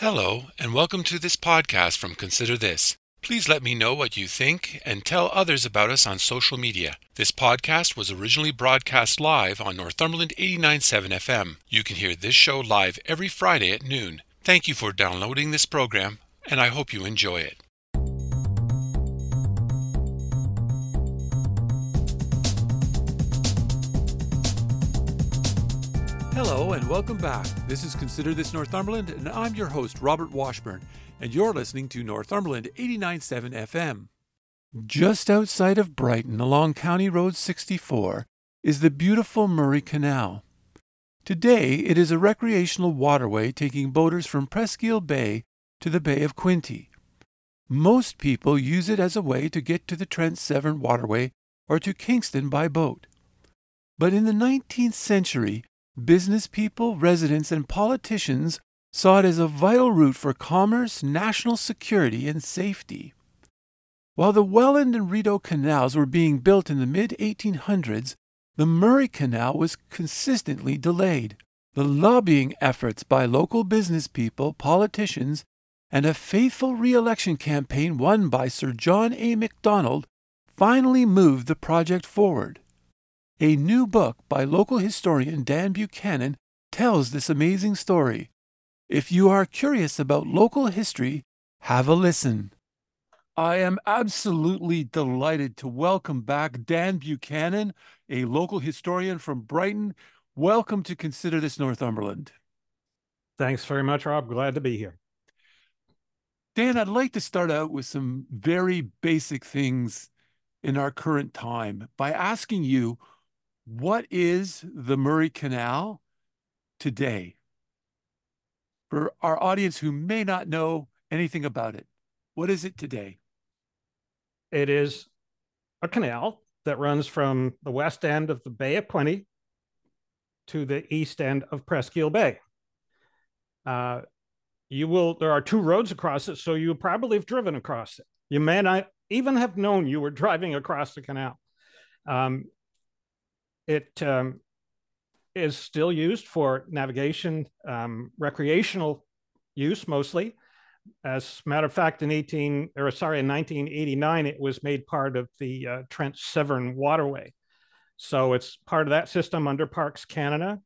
Hello, and welcome to this podcast from Consider This. Please let me know what you think and tell others about us on social media. This podcast was originally broadcast live on Northumberland 89.7 FM. You can hear this show live every Friday at noon. Thank you for downloading this program, and I hope you enjoy it. Hello and welcome back. This is Consider This Northumberland, and I'm your host, Robert Washburn, and you're listening to Northumberland 89.7 FM. Just outside of Brighton, along County Road 64, is the beautiful Murray Canal. Today, it is a recreational waterway taking boaters from Presqu'île Bay to the Bay of Quinte. Most people use it as a way to get to the Trent Severn Waterway or to Kingston by boat. But in the 19th century, business people, residents, and politicians saw it as a vital route for commerce, national security, and safety. While the Welland and Rideau canals were being built in the mid-1800s, the Murray Canal was consistently delayed. The lobbying efforts by local business people, politicians, and a faithful re-election campaign won by Sir John A. Macdonald finally moved the project forward. A new book by local historian Dan Buchanan tells this amazing story. If you are curious about local history, have a listen. I am absolutely delighted to welcome back Dan Buchanan, a local historian from Brighton. Welcome to Consider This Northumberland. Thanks very much, Rob. Glad to be here. Dan, I'd like to start out with some very basic things in our current time by asking you, what is the Murray Canal today? For our audience who may not know anything about it, what is it today? It is a canal that runs from the west end of the Bay of Quinte to the east end of Presqu'île Bay. There are two roads across it, so you probably have driven across it. You may not even have known you were driving across the canal. It is still used for navigation, recreational use mostly. As a matter of fact, in 1989, it was made part of the Trent Severn Waterway. So it's part of that system under Parks Canada.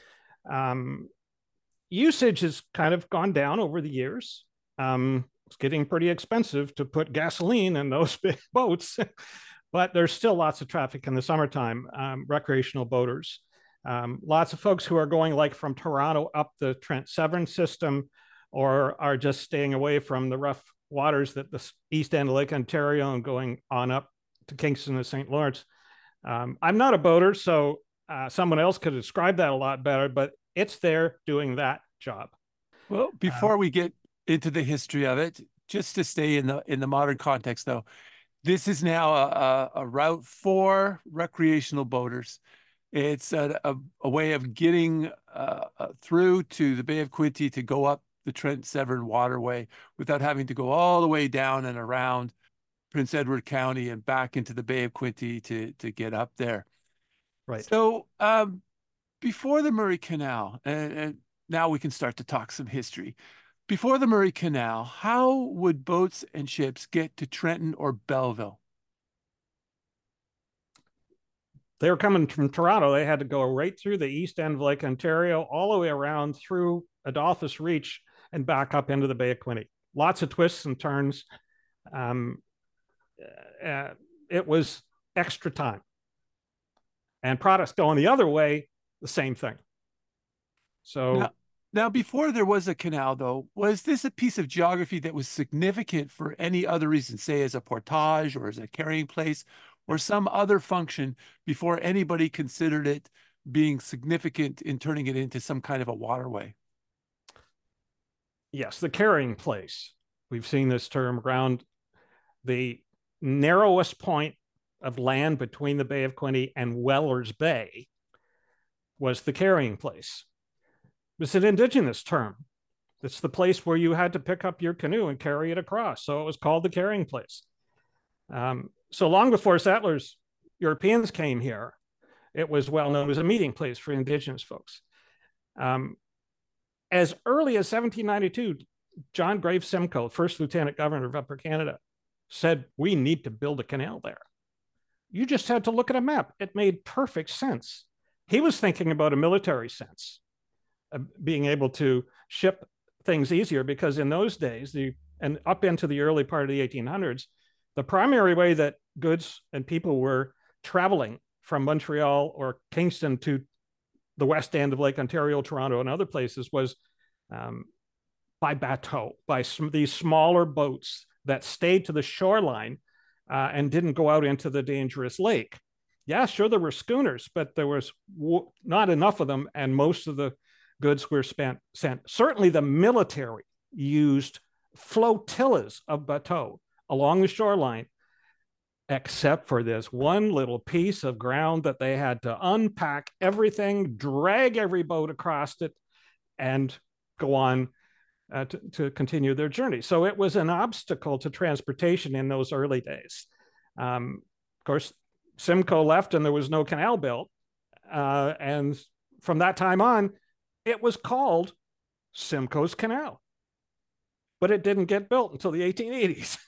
Usage has kind of gone down over the years. It's getting pretty expensive to put gasoline in those big boats. But there's still lots of traffic in the summertime, recreational boaters. Lots of folks who are going like from Toronto up the Trent Severn system or are just staying away from the rough waters that the east end of Lake Ontario and going on up to Kingston and St. Lawrence. I'm not a boater, so someone else could describe that a lot better, but it's there doing that job. Well, before we get into the history of it, just to stay in the modern context, though, this is now a route for recreational boaters. It's a way of getting through to the Bay of Quinte to go up the Trent Severn Waterway without having to go all the way down and around Prince Edward County and back into the Bay of Quinte to get up there. Right. So before the Murray Canal, and now we can start to talk some history. Before the Murray Canal, how would boats and ships get to Trenton or Belleville? They were coming from Toronto. They had to go right through the east end of Lake Ontario, all the way around through Adolphus Reach and back up into the Bay of Quinte. Lots of twists and turns. It was extra time. And products going the other way, the same thing. So... Now, before there was a canal, though, was this a piece of geography that was significant for any other reason, say as a portage or as a carrying place or some other function before anybody considered it being significant in turning it into some kind of a waterway? Yes, the carrying place. We've seen this term around the narrowest point of land between the Bay of Quinte and Weller's Bay was the carrying place. It's an indigenous term. It's the place where you had to pick up your canoe and carry it across. So it was called the carrying place. So long before settlers, Europeans came here, it was well known as a meeting place for indigenous folks. As early as 1792, John Graves Simcoe, first Lieutenant Governor of Upper Canada, said, we need to build a canal there. You just had to look at a map. It made perfect sense. He was thinking about a military sense, being able to ship things easier, because in those days, and up into the early part of the 1800s, the primary way that goods and people were traveling from Montreal or Kingston to the west end of Lake Ontario, Toronto, and other places was by bateau, by these smaller boats that stayed to the shoreline and didn't go out into the dangerous lake. Yeah, sure, there were schooners, but there was not enough of them, and most of the goods were sent. Certainly the military used flotillas of bateaux along the shoreline, except for this one little piece of ground that they had to unpack everything, drag every boat across it, and go on to continue their journey. So it was an obstacle to transportation in those early days. Of course, Simcoe left and there was no canal built. And from that time on, it was called Simcoe's Canal. But it didn't get built until the 1880s.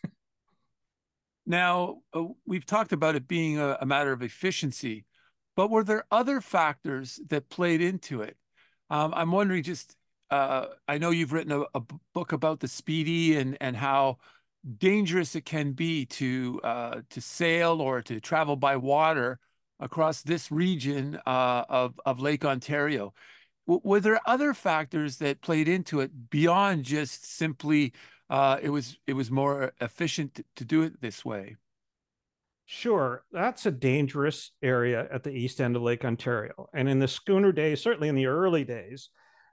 Now, we've talked about it being a matter of efficiency, but were there other factors that played into it? I'm wondering just, I know you've written a book about the Speedy and how dangerous it can be to sail or to travel by water across this region of Lake Ontario. Were there other factors that played into it beyond just simply it was more efficient to do it this way? Sure, that's a dangerous area at the east end of Lake Ontario. And in the schooner days, certainly in the early days,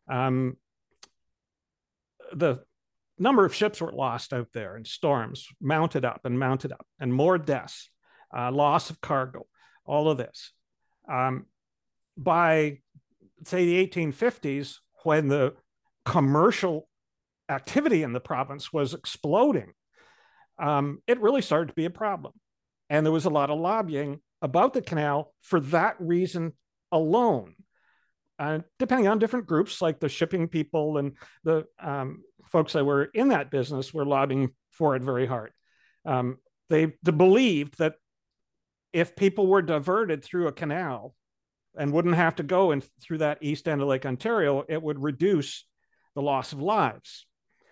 the number of ships were lost out there, and storms mounted up, and more deaths, loss of cargo, all of this. By, say, the 1850s, when the commercial activity in the province was exploding, it really started to be a problem. And there was a lot of lobbying about the canal for that reason alone. Depending on different groups, like the shipping people and the folks that were in that business were lobbying for it very hard. They believed that if people were diverted through a canal and wouldn't have to go in through that east end of Lake Ontario, it would reduce the loss of lives.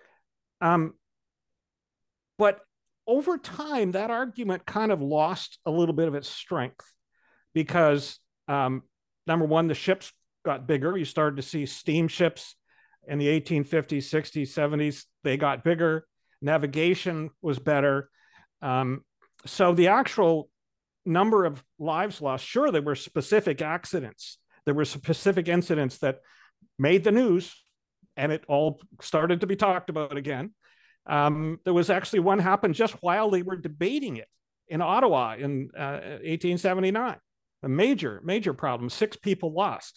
But over time, that argument kind of lost a little bit of its strength because, number one, the ships got bigger. You started to see steamships in the 1850s, 60s, 70s. They got bigger. Navigation was better. So the actual number of lives lost, sure, there were specific accidents. There were specific incidents that made the news, and it all started to be talked about again. There was actually one happened just while they were debating it in Ottawa in 1879. A major problem. 6 people lost.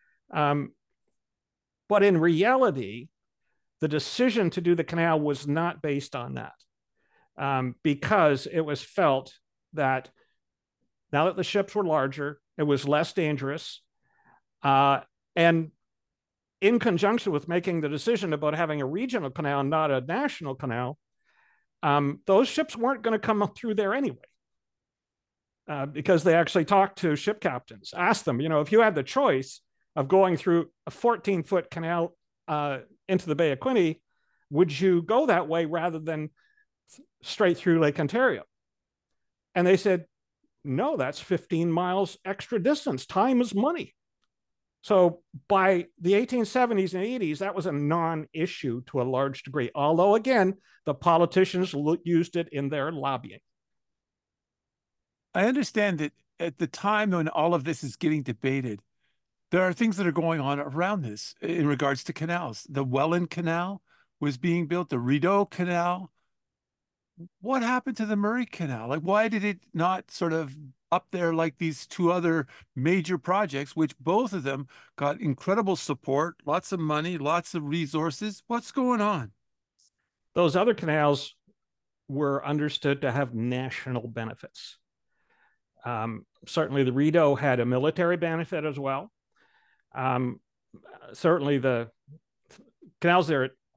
But in reality, the decision to do the canal was not based on that, because it was felt that now that the ships were larger, it was less dangerous. And in conjunction with making the decision about having a regional canal, not a national canal, those ships weren't going to come through there anyway. Because they actually talked to ship captains, asked them, if you had the choice of going through a 14-foot canal into the Bay of Quinte, would you go that way rather than straight through Lake Ontario? And they said, no, that's 15 miles extra distance. Time is money. So by the 1870s and 80s, that was a non-issue to a large degree. Although, again, the politicians used it in their lobbying. I understand that at the time when all of this is getting debated, there are things that are going on around this in regards to canals. The Welland Canal was being built, the Rideau Canal. What happened to the Murray Canal? Like, why did it not sort of up there like these 2 other major projects, which both of them got incredible support, lots of money, lots of resources? What's going on? Those other canals were understood to have national benefits. Certainly the Rideau had a military benefit as well. Certainly the canals there at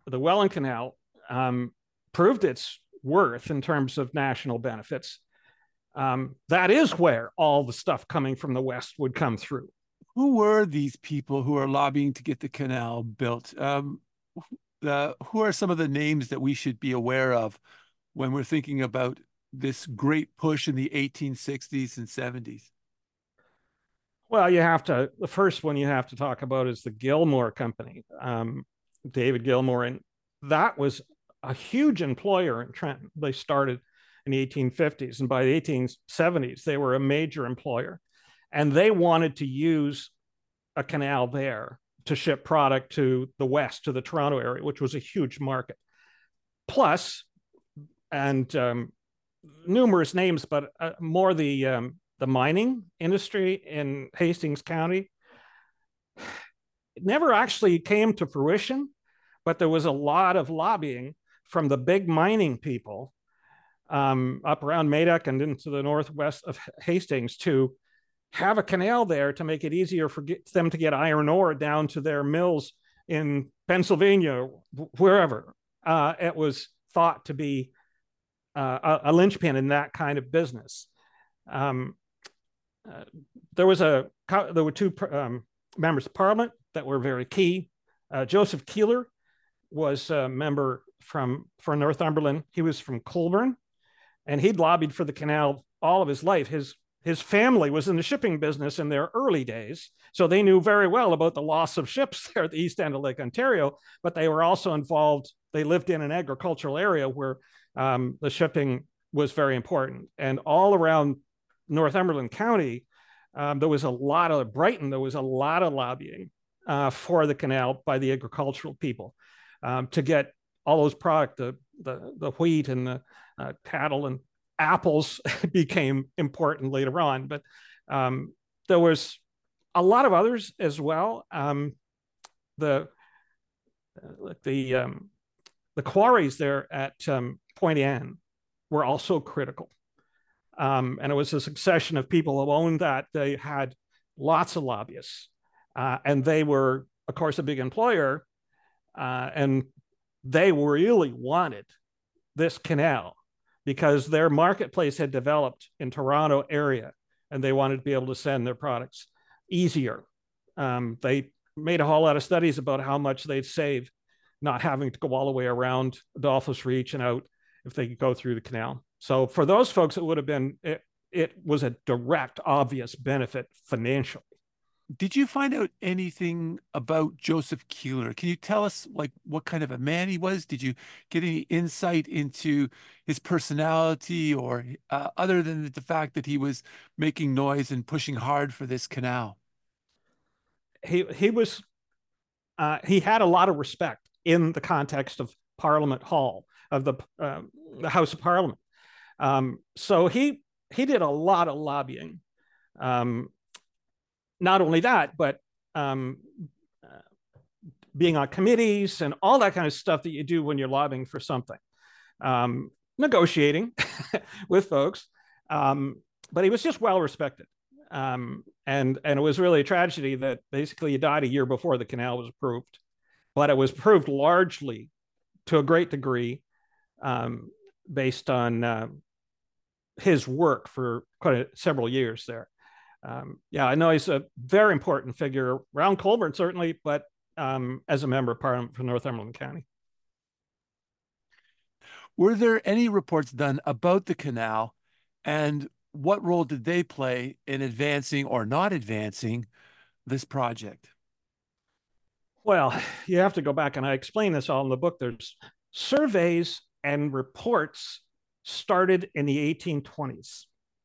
the Welland Canal proved its worth in terms of national benefits, that is where all the stuff coming from the West would come through. Who were these people who are lobbying to get the canal built? Who are some of the names that we should be aware of when we're thinking about this great push in the 1860s and 70s? Well, the first one you have to talk about is the Gilmore Company, David Gilmore. And that was a huge employer in Trenton. They started in the 1850s, and by the 1870s, they were a major employer. And they wanted to use a canal there to ship product to the West, to the Toronto area, which was a huge market. Plus, and numerous names, but more the mining industry in Hastings County. It never actually came to fruition, but there was a lot of lobbying from the big mining people up around Madoc and into the northwest of Hastings to have a canal there to make it easier for them to get iron ore down to their mills in Pennsylvania, wherever. It was thought to be a linchpin in that kind of business. There were two members of Parliament that were very key. Joseph Keeler was a member for Northumberland. He was from Colborne, and he'd lobbied for the canal all of his life. His family was in the shipping business in their early days, so they knew very well about the loss of ships there at the east end of Lake Ontario, but they were also involved. They lived in an agricultural area where the shipping was very important. And all around Northumberland County, there was a lot of lobbying for the canal by the agricultural people to get all those product, the wheat and the cattle and apples became important later on. But there was a lot of others as well. The quarries there at Point Anne were also critical. And it was a succession of people who owned that. They had lots of lobbyists. And they were, of course, a big employer. And they really wanted this canal because their marketplace had developed in Toronto area, and they wanted to be able to send their products easier. They made a whole lot of studies about how much they'd save not having to go all the way around Adolphus Reach and out if they could go through the canal. So for those folks, it would have been, it was a direct, obvious benefit financially. Did you find out anything about Joseph Keeler? Can you tell us like what kind of a man he was? Did you get any insight into his personality, or other than the fact that he was making noise and pushing hard for this canal? He had a lot of respect in the context of Parliament Hall, of the House of Parliament. So he did a lot of lobbying. Not only that, but being on committees and all that kind of stuff that you do when you're lobbying for something, negotiating with folks. But he was just well respected. And it was really a tragedy that basically he died a year before the canal was approved. But it was approved largely, to a great degree, based on his work for several years there. I know he's a very important figure around Colborne, certainly, but as a member of Parliament for Northumberland County. Were there any reports done about the canal, and what role did they play in advancing or not advancing this project? Well, you have to go back, and I explain this all in the book. There's surveys and reports started in the 1820s.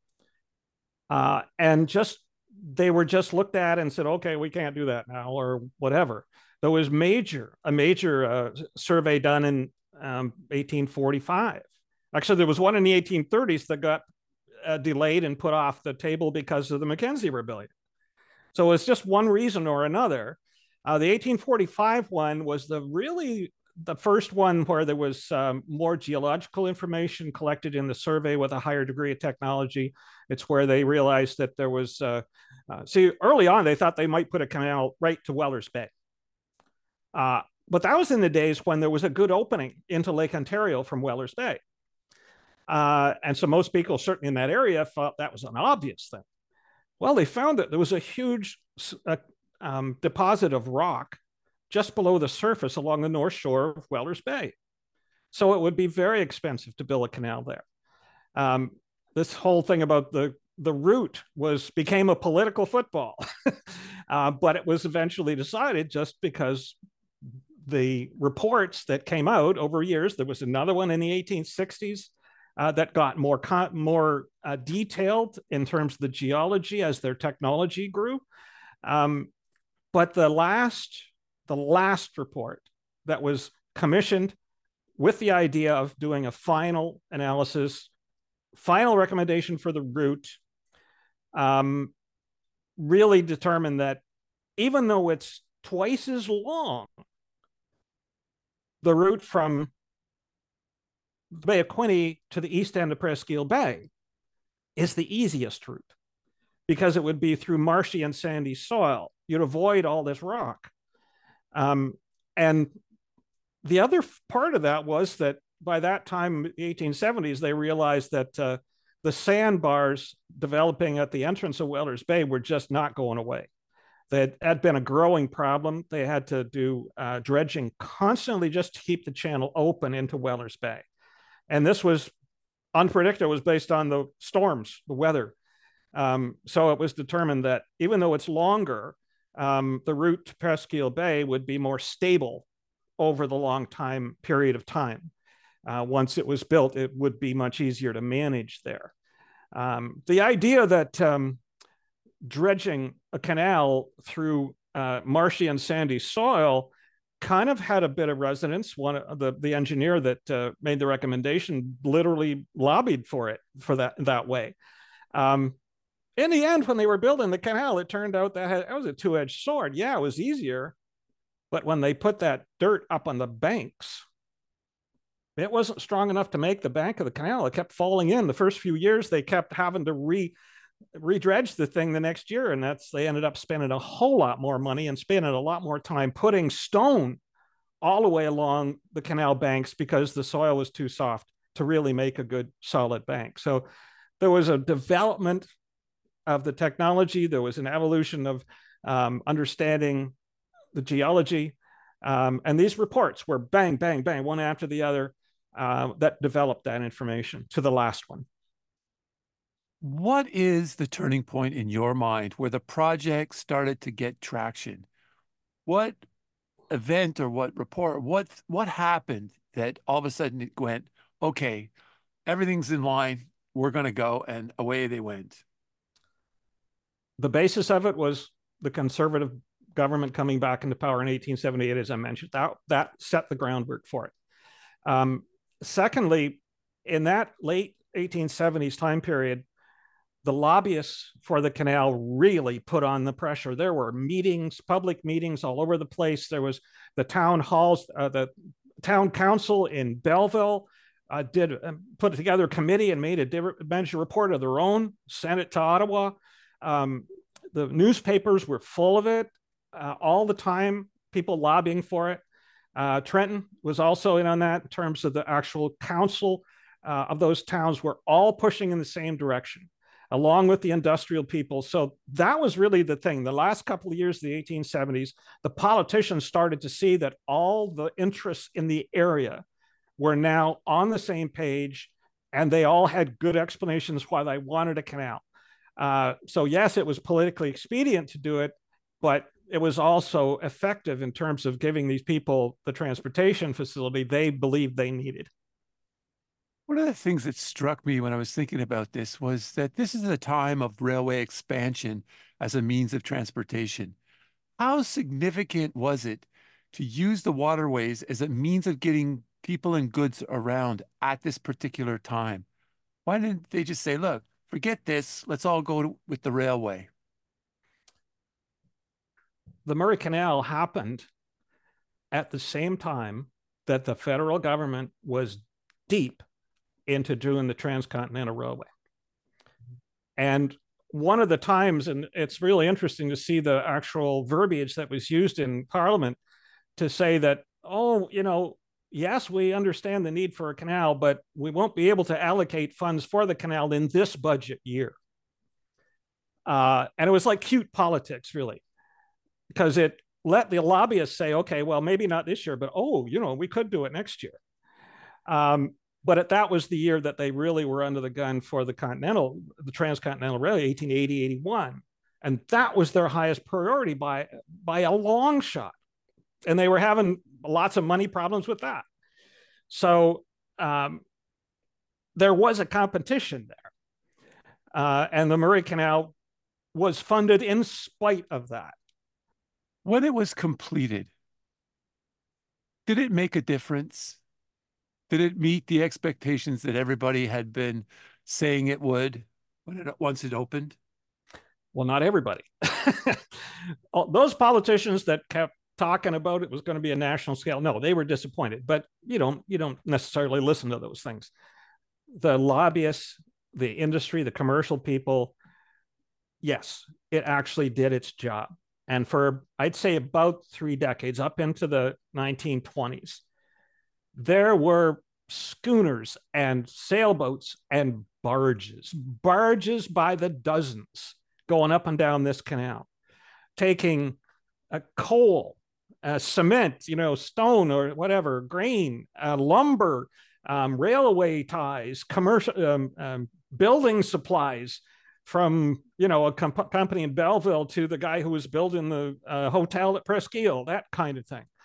And they were just looked at and said, okay, we can't do that now, or whatever. There was a major survey done in 1845. Actually, there was one in the 1830s that got delayed and put off the table because of the Mackenzie Rebellion. So it's just one reason or another. The 1845 one was the first one where there was more geological information collected in the survey with a higher degree of technology. It's where they realized that there was, early on, they thought they might put a canal right to Weller's Bay. But that was in the days when there was a good opening into Lake Ontario from Whalers Bay. And so most people, certainly in that area, thought that was an obvious thing. Well, they found that there was a huge deposit of rock just below the surface along the north shore of Whalers Bay. So it would be very expensive to build a canal there. This whole thing about the route became a political football, but it was eventually decided just because the reports that came out over years. There was another one in the 1860s that got more detailed in terms of the geology as their technology grew. But the last report that was commissioned with the idea of doing a final analysis, final recommendation for the route, really determined that even though it's twice as long, the route from the Bay of Quinte to the east end of Presqu'île Bay is the easiest route because it would be through marshy and sandy soil. You'd avoid all this rock. And the other part of that was that by that time, the 1870s, they realized that the sandbars developing at the entrance of Whalers Bay were just not going away. That had been a growing problem. They had to do dredging constantly just to keep the channel open into Whalers Bay. And this was unpredictable. It was based on the storms, the weather. So it was determined that even though it's longer, the route to Presqu'île Bay would be more stable over the long time period of time. Once it was built, it would be much easier to manage there. The idea that dredging a canal through marshy and sandy soil kind of had a bit of resonance. The engineer that made the recommendation literally lobbied for it for that way. In the end, when they were building the canal, it turned out that it was a two-edged sword. Yeah, it was easier, but when they put that dirt up on the banks, it wasn't strong enough to make the bank of the canal. It kept falling in. The first few years, they kept having to redredge the thing the next year, and they ended up spending a whole lot more money and spending a lot more time putting stone all the way along the canal banks because the soil was too soft to really make a good solid bank. So there was a development of the technology. There was an evolution of understanding the geology. And these reports were bang, bang, bang, one after the other that developed that information to the last one. What is the turning point in your mind where the project started to get traction? What event or what report, what happened that all of a sudden it went, okay, everything's in line, we're going to go, and away they went? The basis of it was the Conservative government coming back into power in 1878, as I mentioned. That set the groundwork for it. Secondly, in that late 1870s time period, the lobbyists for the canal really put on the pressure. There were meetings, public meetings all over the place. There was the town halls, the town council in Belleville put together a committee and managed a report of their own, sent it to Ottawa. The newspapers were full of it all the time, people lobbying for it. Trenton was also in on that in terms of the actual council of those towns were all pushing in the same direction, along with the industrial people. So that was really the thing. The last couple of years of the 1870s, the politicians started to see that all the interests in the area were now on the same page, and they all had good explanations why they wanted a canal. So yes, it was politically expedient to do it, but it was also effective in terms of giving these people the transportation facility they believed they needed. One of the things that struck me when I was thinking about this was that this is a time of railway expansion as a means of transportation. How significant was it to use the waterways as a means of getting people and goods around at this particular time? Why didn't they just say, look, forget this, let's all go with the railway? The Murray Canal happened at the same time that the federal government was deep into doing the Transcontinental Railway. And one of the times, and it's really interesting to see the actual verbiage that was used in Parliament to say that oh, yes, we understand the need for a canal, but we won't be able to allocate funds for the canal in this budget year. And it was like cute politics, really, because it let the lobbyists say, okay, well, maybe not this year, but we could do it next year. But that was the year that they really were under the gun for the transcontinental railway, 1880, 81. And that was their highest priority by a long shot. And they were having lots of money problems with that. So there was a competition there. And the Murray Canal was funded in spite of that. When it was completed, did it make a difference? Did it meet the expectations that everybody had been saying it would once it opened? Well, not everybody. Those politicians that kept talking about it was going to be a national scale, no, they were disappointed. But you don't necessarily listen to those things. The lobbyists, the industry, the commercial people, yes, it actually did its job. And for, I'd say, about 3 decades, up into the 1920s, there were schooners and sailboats and barges by the dozens going up and down this canal, taking coal, cement, stone or whatever, grain, lumber, railway ties, commercial building supplies, from a company in Belleville to the guy who was building the hotel at Presqu'Île, that kind of thing.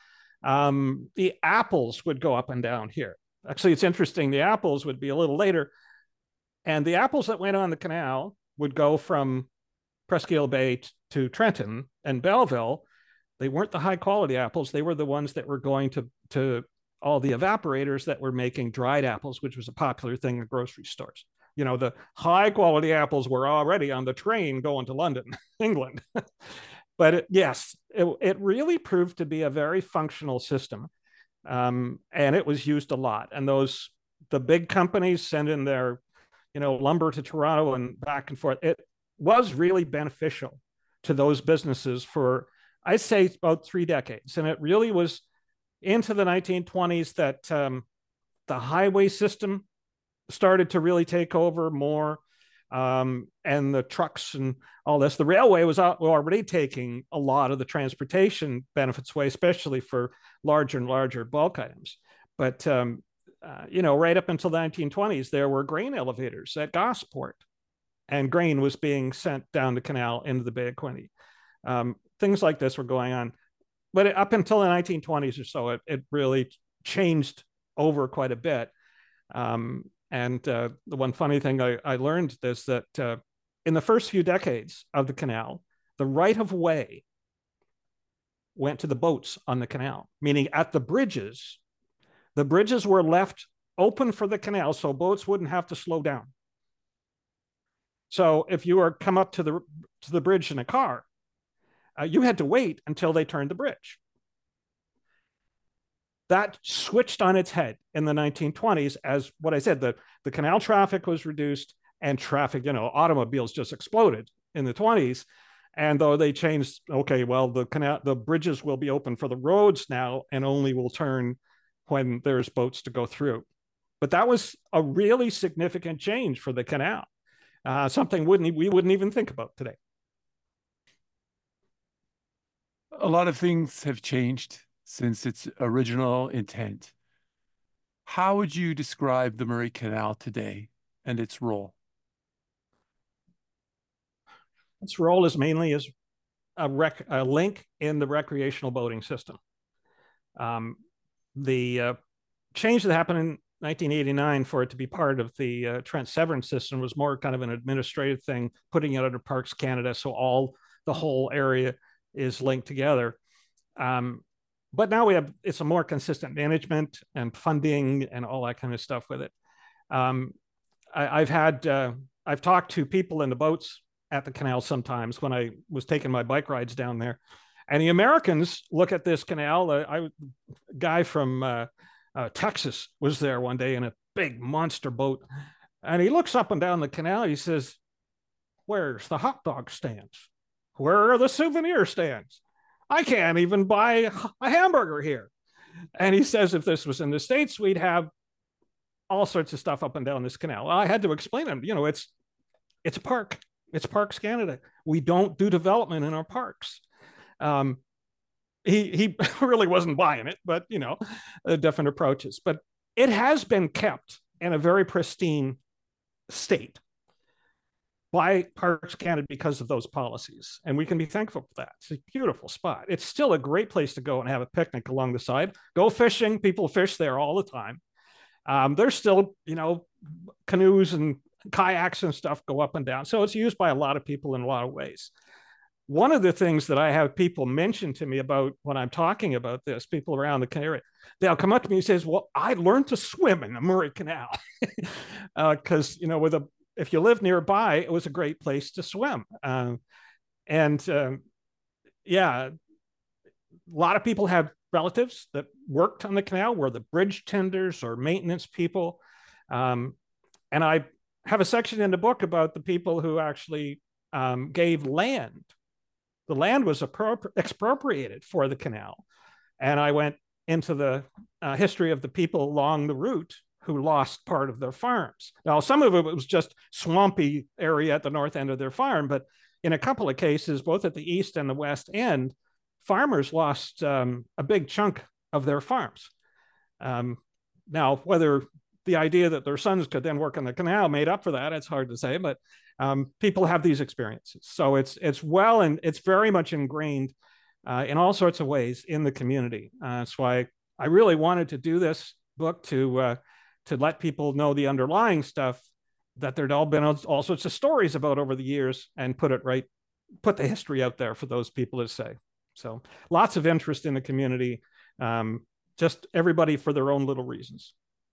The apples would go up and down here. Actually, it's interesting. The apples would be a little later. And the apples that went on the canal would go from Presqu'Île Bay to Trenton and Belleville. They weren't the high quality apples. They were the ones that were going to all the evaporators that were making dried apples, which was a popular thing in grocery stores. The high quality apples were already on the train going to London, England. But it really proved to be a very functional system. And it was used a lot. And the big companies send in their, lumber to Toronto and back and forth. It was really beneficial to those businesses for, I'd say, about 3 decades. And it really was into the 1920s that the highway system started to really take over more, and the trucks and all this. The railway was already taking a lot of the transportation benefits away, especially for larger and larger bulk items. But right up until the 1920s, there were grain elevators at Gosport, and grain was being sent down the canal into the Bay of Quinte. Things like this were going on. But up until the 1920s or so, it really changed over quite a bit. And the one funny thing I learned is that in the first few decades of the canal, the right of way went to the boats on the canal, meaning at the bridges were left open for the canal so boats wouldn't have to slow down. So if you were come up to the bridge in a car, you had to wait until they turned the bridge. That switched on its head in the 1920s as what I said, the canal traffic was reduced and traffic, automobiles just exploded in the 20s. And though they changed, okay, well, the bridges will be open for the roads now and only will turn when there's boats to go through. But that was a really significant change for the canal, something we wouldn't even think about today. A lot of things have changed since its original intent. How would you describe the Murray Canal today and its role? Its role is mainly as a link in the recreational boating system. The change that happened in 1989 for it to be part of the Trent Severn system was more kind of an administrative thing, putting it under Parks Canada, so the whole area is linked together. But now it's a more consistent management and funding and all that kind of stuff with it. I've talked to people in the boats at the canal sometimes when I was taking my bike rides down there, and the Americans look at this canal. A guy from Texas was there one day in a big monster boat, and he looks up and down the canal. He says, "Where's the hot dog stands? Where are the souvenir stands? I can't even buy a hamburger here." And he says if this was in the States, we'd have all sorts of stuff up and down this canal. Well, I had to explain to him, it's a park. It's Parks Canada. We don't do development in our parks. He really wasn't buying it, but different approaches. But it has been kept in a very pristine state by Parks Canada because of those policies, and we can be thankful for that. It's a beautiful spot. It's still a great place to go and have a picnic along the side. Go fishing. People fish there all the time. There's still, canoes and kayaks and stuff go up and down. So it's used by a lot of people in a lot of ways. One of the things that I have people mention to me about when I'm talking about this, people around the Canary, they'll come up to me and says, well, I learned to swim in the Murray Canal. Because, if you live nearby, it was a great place to swim. A lot of people have relatives that worked on the canal, were the bridge tenders or maintenance people. And I have a section in the book about the people who actually gave land. The land was expropriated for the canal. And I went into the history of the people along the route who lost part of their farms. Now, some of it was just swampy area at the north end of their farm, but in a couple of cases, both at the east and the west end, farmers lost a big chunk of their farms. Now, whether the idea that their sons could then work on the canal made up for that, it's hard to say, but people have these experiences. So it's well, and it's very much ingrained in all sorts of ways in the community. That's why I really wanted to do this book to let people know the underlying stuff that there'd all been all sorts of stories about over the years, and put the history out there for those people to say. So lots of interest in the community, just everybody for their own little reasons.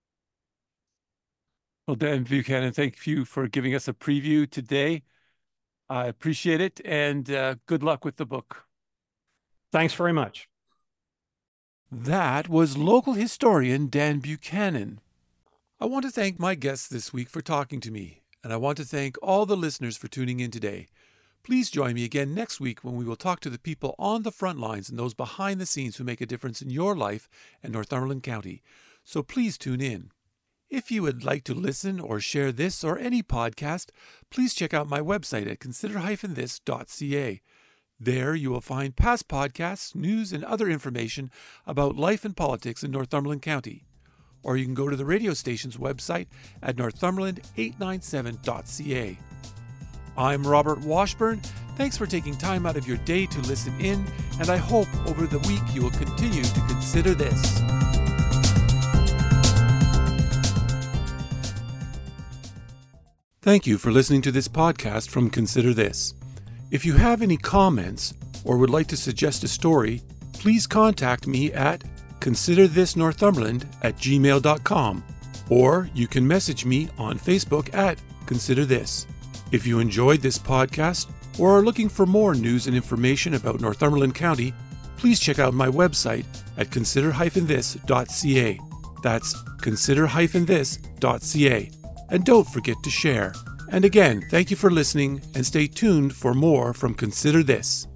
Well, Dan Buchanan, thank you for giving us a preview today. I appreciate it, and good luck with the book. Thanks very much. That was local historian Dan Buchanan. I want to thank my guests this week for talking to me, and I want to thank all the listeners for tuning in today. Please join me again next week when we will talk to the people on the front lines and those behind the scenes who make a difference in your life and Northumberland County. So please tune in. If you would like to listen or share this or any podcast, please check out my website at consider-this.ca. There you will find past podcasts, news, and other information about life and politics in Northumberland County. Or you can go to the radio station's website at northumberland897.ca. I'm Robert Washburn. Thanks for taking time out of your day to listen in, and I hope over the week you will continue to consider this. Thank you for listening to this podcast from Consider This. If you have any comments or would like to suggest a story, please contact me at considerthisnorthumberland@gmail.com, or you can message me on Facebook at Consider This. If you enjoyed this podcast or are looking for more news and information about Northumberland County, please check out my website at consider-this.ca. That's consider-this.ca. And don't forget to share. And again, thank you for listening, and stay tuned for more from Consider This.